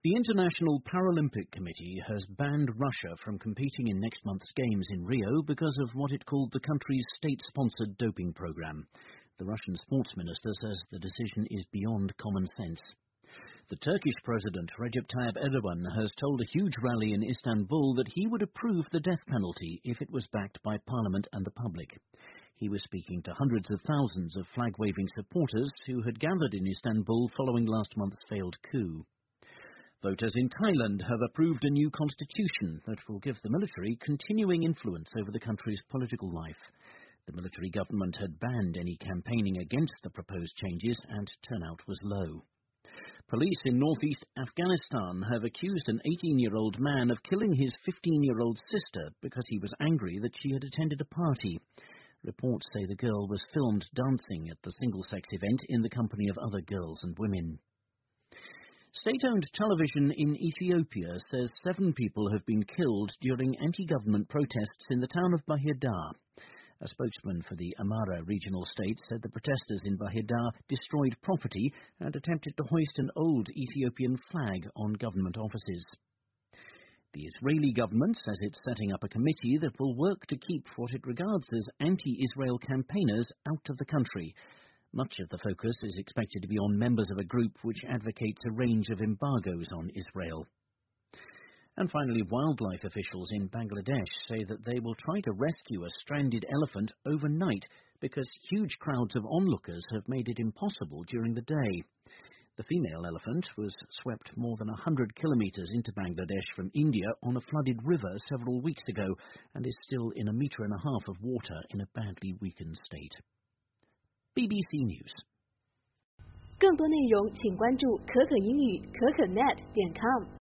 The International Paralympic Committee has banned Russia from competing in next month's Games in Rio because of what it called the country's state-sponsored doping program. The Russian sports minister says the decision is beyond common sense. The Turkish President Recep Tayyip Erdogan has told a huge rally in Istanbul that he would approve the death penalty if it was backed by Parliament and the public. He was speaking to hundreds of thousands of flag-waving supporters who had gathered in Istanbul following last month's failed coup. Voters in Thailand have approved a new constitution that will give the military continuing influence over the country's political life. The military government had banned any campaigning against the proposed changes, and turnout was low. Police in northeast Afghanistan have accused an 18-year-old man of killing his 15-year-old sister because he was angry that she had attended a party. Reports say the girl was filmed dancing at the single-sex event in the company of other girls and women. State-owned television in Ethiopia says 7 people have been killed during anti-government protests in the town of Bahir Dar. A spokesman for the Amara regional state said the protesters in Bahir Dar destroyed property and attempted to hoist an old Ethiopian flag on government offices. The Israeli government says it's setting up a committee that will work to keep what it regards as anti-Israel campaigners out of the country. Much of the focus is expected to be on members of a group which advocates a range of embargoes on Israel. And finally, wildlife officials in Bangladesh say that they will try to rescue a stranded elephant overnight because huge crowds of onlookers have made it impossible during the day. The female elephant was swept more than 100 kilometres into Bangladesh from India on a flooded river several weeks ago and is still in 1.5 meters of water in a badly weakened state. BBC News。 更多内容请关注可可英语可可net.com。